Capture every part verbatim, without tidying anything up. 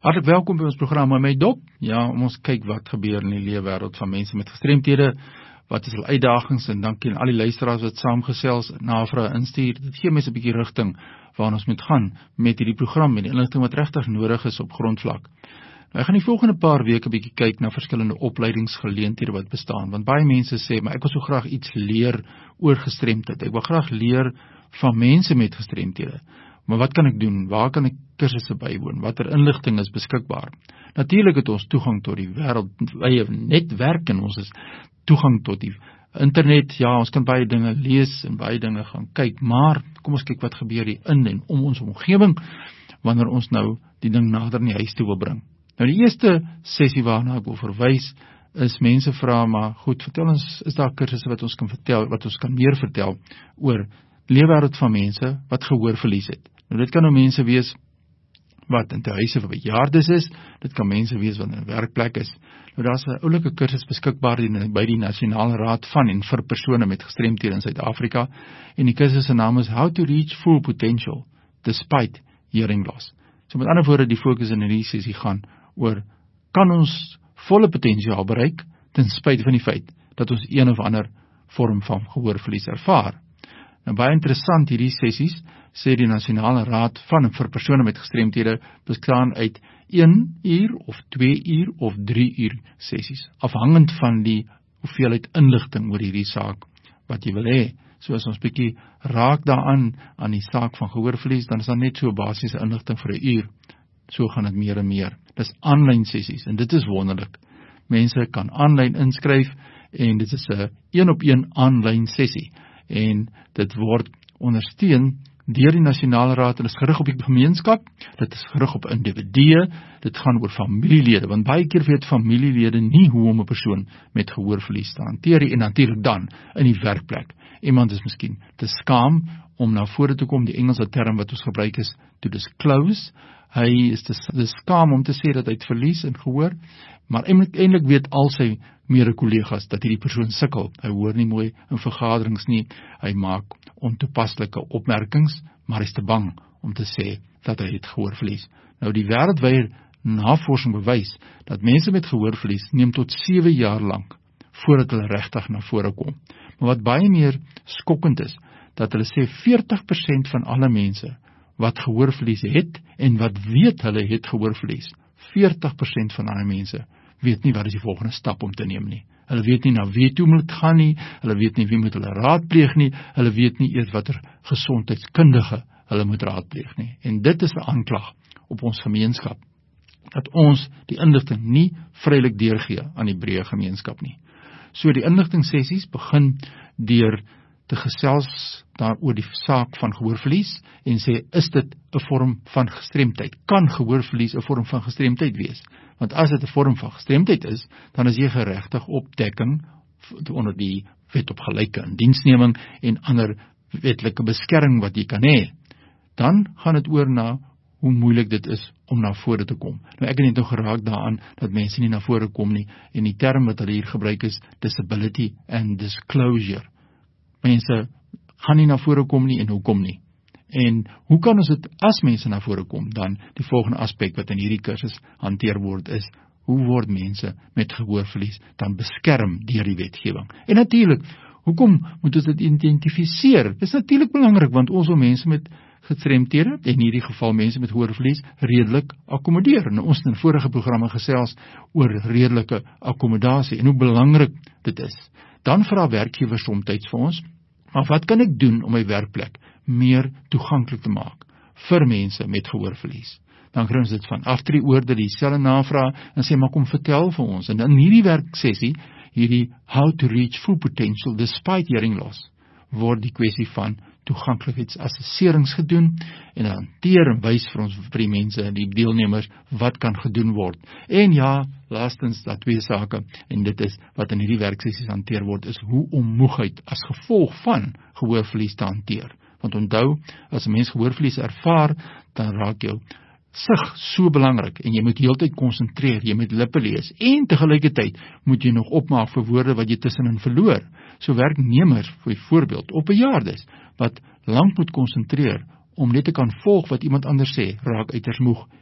Hartlik welkom by ons program met my Dop. Ja, om ons kyk wat gebeur in die leefwêreld van mense met gestremthede, wat is hulle uitdagings, en dankie aan al die luisteraars wat saamgesels, navrae instuur. Dit gee mense 'n bietjie rigting waar ons moet gaan met hierdie program en die inligting wat regtig nodig is op grondvlak. Nou, ek gaan die volgende paar weke bietjie kyk na verskillende opleidingsgeleenthede wat bestaan, want baie mense sê, maar ek wil so graag iets leer oor gestremdheid. Ek wil graag leer van mense met gestremthede. Maar wat kan ek doen? Waar kan ek kursusse bywoon? Watter inligting is beskikbaar? Natuurlik het ons toegang tot die wêreldwye netwerk en ons is toegang tot die internet. Ja, ons kan baie dinge lees en baie dinge gaan kyk, maar kom ons kyk wat gebeur hier in en om ons omgewing wanneer ons nou die ding nader in die huis toe wil bring. Nou die eerste sessie waarna ek wil verwys is mense vra, maar goed, vertel ons, is daar kursusse wat ons kan vertel, wat ons kan meer vertel oor leefwêreld van mense wat gehoorverlies het. Nou dit kan nou mense wees wat in huise vir bejaardes is, dit kan mense wees wat in 'n werkplek is. Nou daar's 'n oulike kursus beskikbaar by die Nasionale Raad van en vir persone met gestremthede in Suid-Afrika, en die kursus se naam is How to Reach Full Potential Despite Hearing Loss. So met ander woorde, die fokus in hierdie sessie gaan oor, kan ons volle potensiaal bereik ten spyte van die feit dat ons een of ander vorm van gehoorverlies ervaar. Nou baie interessant, hierdie sessies, sê die Nasionale Raad van en vir persone met gestremthede bestaan uit een uur of twee uur of drie uur sessies, afhangend van die hoeveelheid inligting oor hierdie saak wat jy wil hê. So as ons bietjie raak daaraan aan die saak van gehoorverlies, dan is daar net so basiese inligting vir 'n uur. So gaan dit meer en meer. Dis aanlyn sessies en dit is wonderlik. Mense kan aanlyn inskryf en dit is 'n een-op-een aanlyn sessie. En dit word ondersteun deur die Nasionale Raad, en is gerig op die gemeenskap, dit is gerig op individue, dit gaan oor familielede, want baie keer weet familielede nie hoe om 'n persoon met gehoorverlies te hanteer, en natuurlik dan in die werkplek. Iemand is miskien te skaam om na vore te kom, die Engelse term wat ons gebruik is to disclose, hy is te, te skaam om te sê dat hy het verlies en gehoor, maar eintlik weet al sy mede-kollegas dat hierdie persoon sukkel, hy hoor nie mooi in vergaderings nie, hy maak ontoepaslike opmerkings, maar hy is te bang om te sê dat hy het gehoorverlies. Nou die wêreldwye navorsing bewys dat mense met gehoorverlies neem tot sewe jaar lank voordat hulle regtig na vore kom. Maar wat baie meer skokkend is, dat hulle sê veertig persent van alle mense wat gehoorverlies het en wat weet hulle het gehoorverlies, veertig persent van daai mense weet nie wat is die volgende stap om te neem nie. Hulle weet nie na wie toe moet gaan nie, hulle weet nie wie moet hulle raadpleeg nie, hulle weet nie eers watter gesondheidskundige hulle moet raadpleeg nie. En dit is 'n aanklag op ons gemeenskap, dat ons die inligting nie vrylik deurgee aan die breë gemeenskap nie. So die inligtingssessies begin deur te gesels daar oor die saak van gehoorverlies en sê, is dit 'n vorm van gestremdheid? Kan gehoorverlies 'n vorm van gestremdheid wees? Want as dit 'n vorm van gestremdheid is, dan is jy geregtig op dekking onder die wet op gelyke indiensneming en ander wetlike beskerming wat jy kan hê. Dan gaan dit oor na hoe moeilik dit is om na vore te kom. Nou ek het net nog geraak daaraan dat mense nie na vore kom nie, en die term wat hulle hier gebruik is disability and disclosure. Mense gaan nie na vore kom nie, en hoekom nie? En hoe kan ons dit, as mense na vore kom, dan die volgende aspek wat in hierdie kursus hanteer word is, hoe word mense met gehoorverlies dan beskerm deur die wetgewing? En natuurlik, hoekom moet ons dit identifiseer? Dit is natuurlik belangrik, want ons wil mense met gestremthede, en in hierdie geval mense met gehoorverlies, redelik akkommodeer. Nou, ons het in vorige programme gesels oor redelike akkommodasie, en hoe belangrik dit is. Dan vra werkgewers soms vir ons, maar wat kan ek doen om my werkplek meer toeganklik te maak vir mense met gehoorverlies? Dan kry ons dit van aftree oorde dieselfde navraag en sê, maar kom vertel vir ons. En in hierdie werksessie, hierdie How to Reach Full Potential Despite Hearing Loss, word die kwessie van toeganklikheidsassesserings gedoen en hanteer en wys vir ons vir die mense, die deelnemers, wat kan gedoen word. En ja, laastens, dat twee sake, en dit is wat in hierdie werksessies hanteer word, is hoe om moegheid as gevolg van gehoorverlies te hanteer. Want onthou, as 'n mens gehoorverlies ervaar, dan raak jou sig so belangrik, en jy moet heeltyd konsentreer, jy moet lippe lees, en tegelijkertyd moet jy nog opmaak vir woorde wat jy tussenin verloor. So werknemers, vir voorbeeld, op bejaardes, wat lang moet konsentreer, om net te kan volg wat iemand anders sê, raak uiters moeg,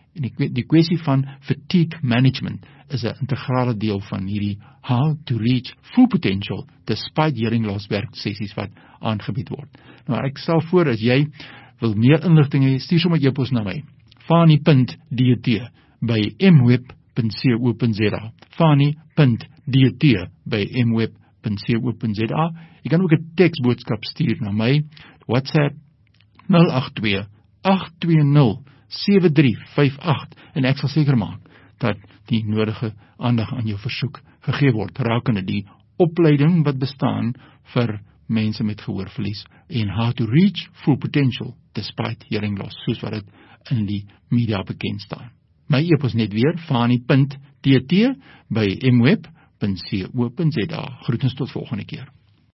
En die, die kwessie van fatigue management is 'n integrale deel van hierdie How to Reach Full Potential Despite Hearing Loss werksessies wat aangebied word. Nou ek stel voor, as jy wil meer inligting hê, stuur sommer e-pos na my. Fani punt d t by m web punt co punt z a. Fani punt d t by m web punt co punt z a. Jy kan ook 'n teksboodskap stuur na my WhatsApp nul agt twee agt twee nul sewe drie vyf agt en ek sal seker maak dat die nodige aandag aan jou versoek gegee word rakende die opleiding wat bestaan vir mense met gehoorverlies en How to Reach Full Potential Despite Hearing Loss, soos wat dit in die media bekend staan. My e-pos net weer, fani punt d t by m web punt co punt z a. Groetens tot volgende keer.